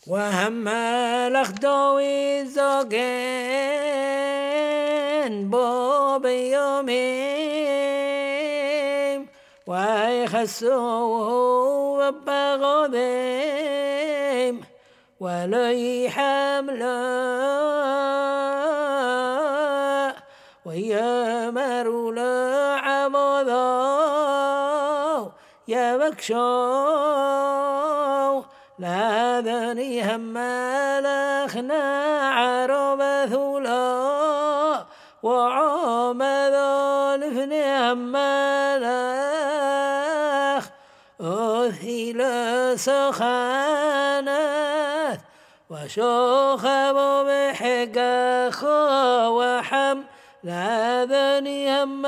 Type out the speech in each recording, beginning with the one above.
وهم لخدوي زوجين بو بيومين ويخسوه بغضيم ولي حمله ويامر لعبضه يبكشو لا ذني هم لخنا عرب ثولا وعمد الفني هم لخ أثيل سخانات وشوخب بحقخ وحم لا ذني هم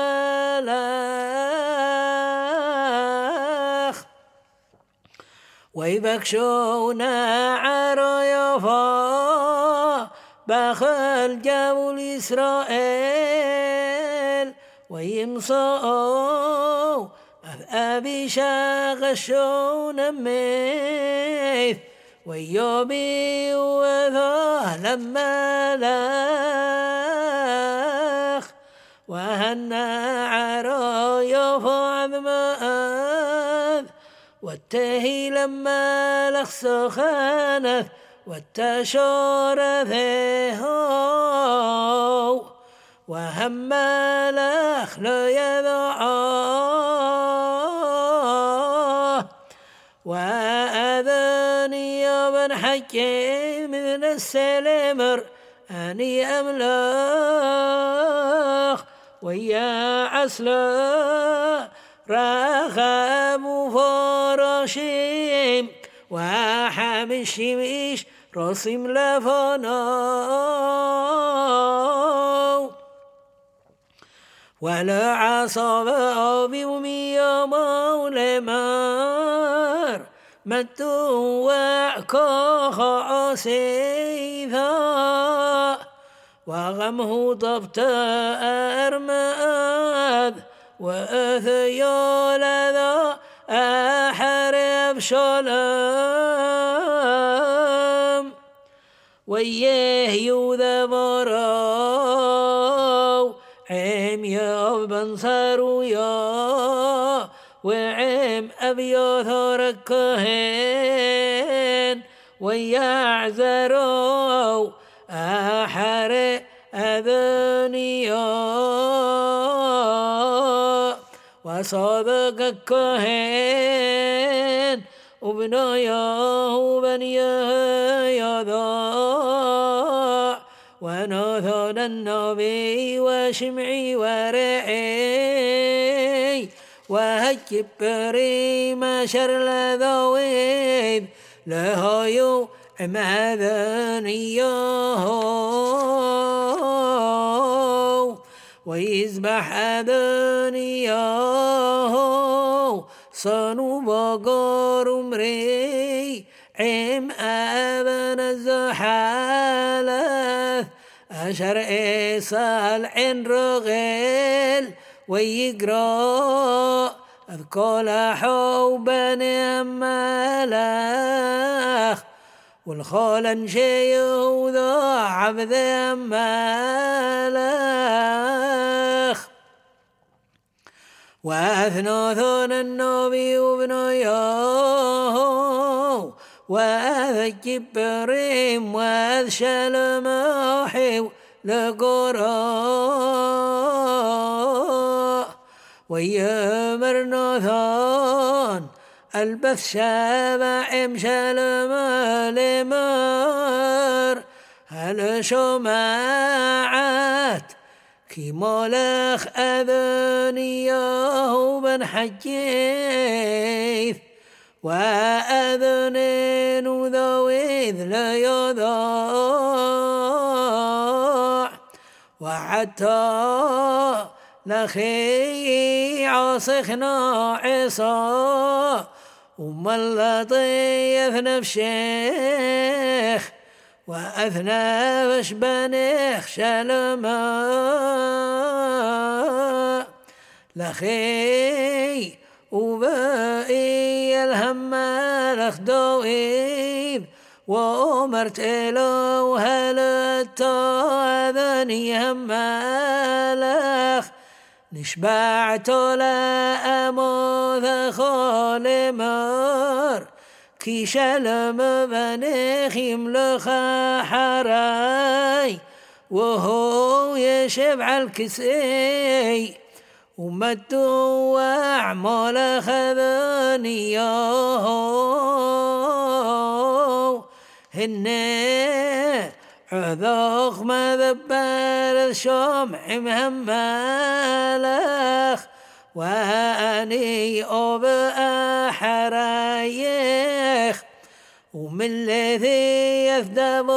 لخ ويبكشونا عريفا بخل جبل إسرائيل ويمصوا أبي شاغشون ميث ويوبي وذا لما لخ وهنا عريفا عذمأذ والتهي لما لخ سخانث والتشور ذهو وهم لخ ليذعاه وأذني بن حكيم من السلمر أني أملخ ويا عسلا رغم فراشيم وحم الشميش رسم لفناو ولا عصب بيومي مولى مار متوع عسيفا وغمه ضبط أرماذ وأثيال ذا أحرب شلام ويه يذبروا عم يا بن صارويا وعم أبي ثركهن ويعزروا أحرب أذنيا وصدق الكهن وبناياه وبنياه يضاع وناثر النبي وشمعي ورعي وهجب بريم شر لذويذ لهايو عمادنياه ويذبح أذنياه صنو بقار مري عم أذن الزحالث أشر إيصال عن رغيل ويقرأ أذكال حوبا أمالخ والخال شيوذا عبد أمالخ وأثناثون النبي وابنياه وأذ جبريم وأذ شلماحي لقراء ويامر ناثان البث شابع شلما لمر هل شماعات كي مالخ أذنياه بن حجيث وأذنين ذويذ لا يضاع وحتى لخي عاصخنا عصا ومن لطيف نفشيخ وأثنى بشبنيخ شلما لخي وبائي الهم لخدوئيب وأمرت له هل التاذني همالخ نشبعت لأموذ خال مر كي شلم بنخ يملخ حراي وهو يشبع الكسي ومدوا وأعمال خذني هن عذوق ما ذبال الشمع مهمالخ واني أحرايخ ومن الذي يذدب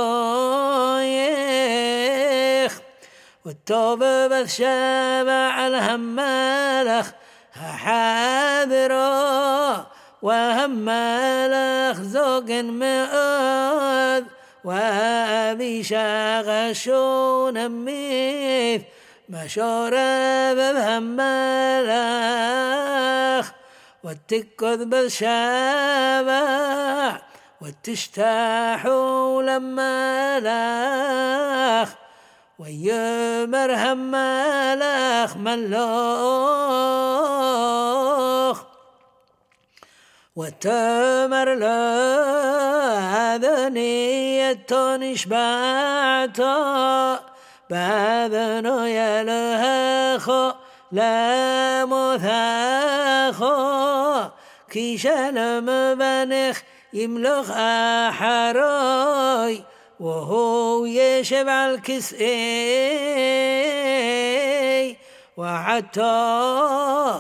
رايخ والتوب بالشبع الهمالخ حاذرا وهمالخ زوج مؤذ وابي شاغشون ميث مشورب بهمالخ والتكذ بالشبع والتشتاحوا لما لخ ويمر همالخ ملوخ وتمر لأذنية نشبعتا بأذن يلهخ لا مثاخ كي شلم بنخ يملخ أحراي وهو يشبع الكسئي وحتى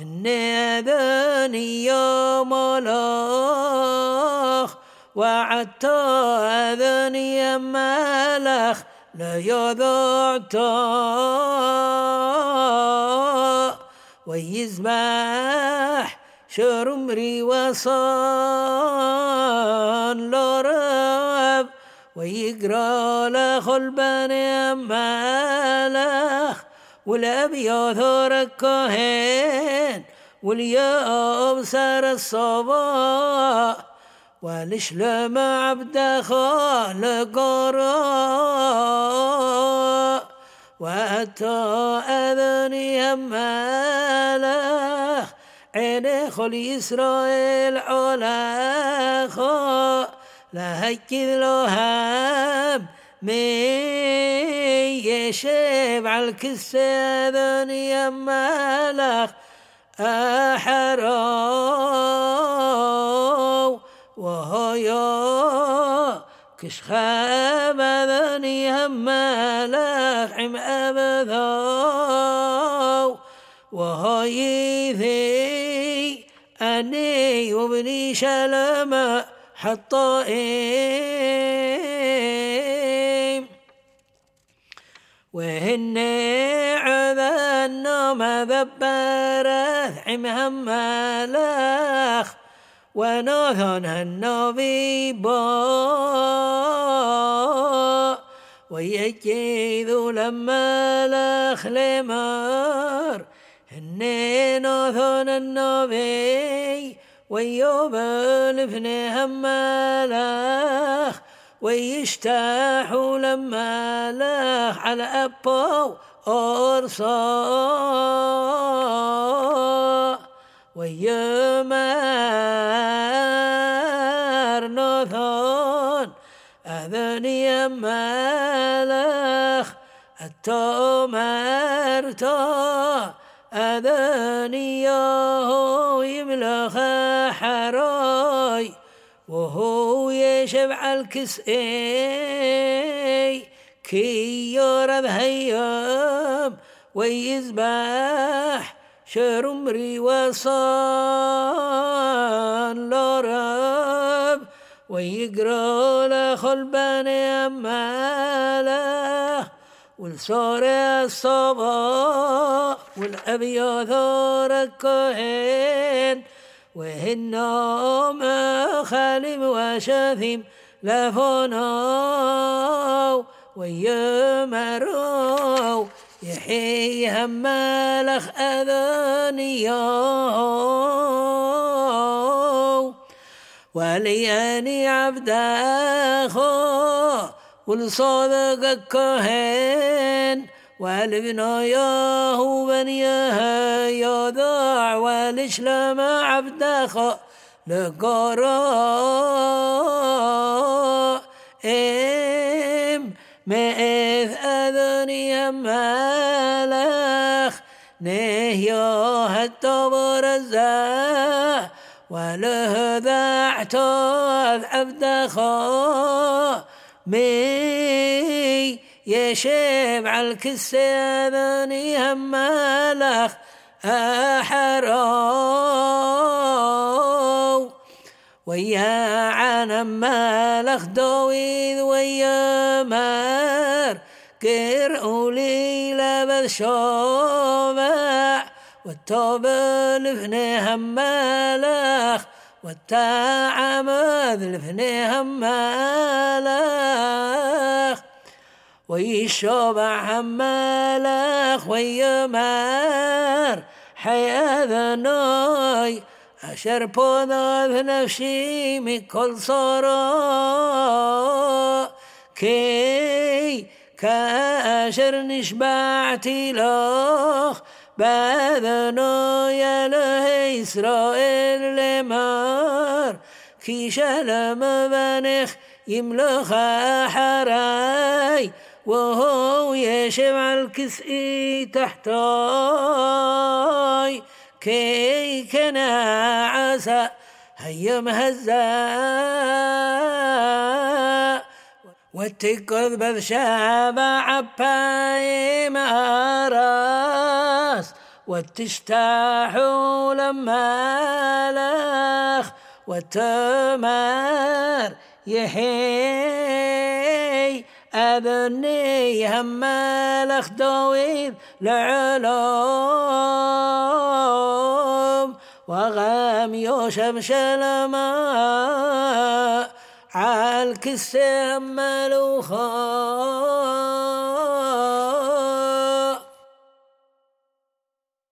النذني يوم ملخ وعدت أذني ملخ لا يذعتا ويزبح شرمري وصان لرب ويقرأ لخل بني ملخ والأبيض الكهين واليوم سار الصباح ولشلم عبد خالق راء وأتى أذني همالخ عين خل إسرائيل علاخا لهكذ لهم من يشبع الكسادن يمالخ أحراو وهيا كشخاب ذني همالخ عم أبذاو وهي ذي أني وابني شلم حطائم وهن عذن ما ذبرت عم همالخ وناثن النبي با ويجيذ لما لخ لمر هن ناثن النبي ويوبل ابن همالخ ويشتاحوا لما لخ على أبو أرصا ويمار ناثان أذني مالخ التومرتا أذني يملخ حراي وهو يشبع الكسئي كي يرى بهيام ويذبح شرمري وصان لرب ويقرأ لخل بني ماله والصار الصباح والأبيض الكهين وهنهم خالم وشاثم لفناو ويمروا يحيي همالخ أذانيو ولياني عبد أخو والصادق الكهن والبناياه بنيها يضاع والإسلام عبد أخو لقراء مئذ أذني مالخ نهيه التبر الزاه وله ذا اعتاذ عبد خا مي يشبع الكساذني مالخ أحراو ويا عن مالخ داويد ويا مار كرعوا لي لبذ شامع والتابل لفنيهم مالخ والتعمد لفنيهم مالخ ويشابع همالخ ويا مار حياة ناي أشر بوضع نفسي من كل صراء كي كأشر نشبعتي لخ باذنو يله إسرائيل لمار كي شلم بنخ يملخ حراي وهو يشبع الكسئي تحتاي كي كان عسى هيا مهزا واتكذ بذشاب عباي ماراس واتشتاحوا لما لخ وتمار يحي أذني همالخ داويد لعلوم وغام يوشم شلما عالكسم ملوخا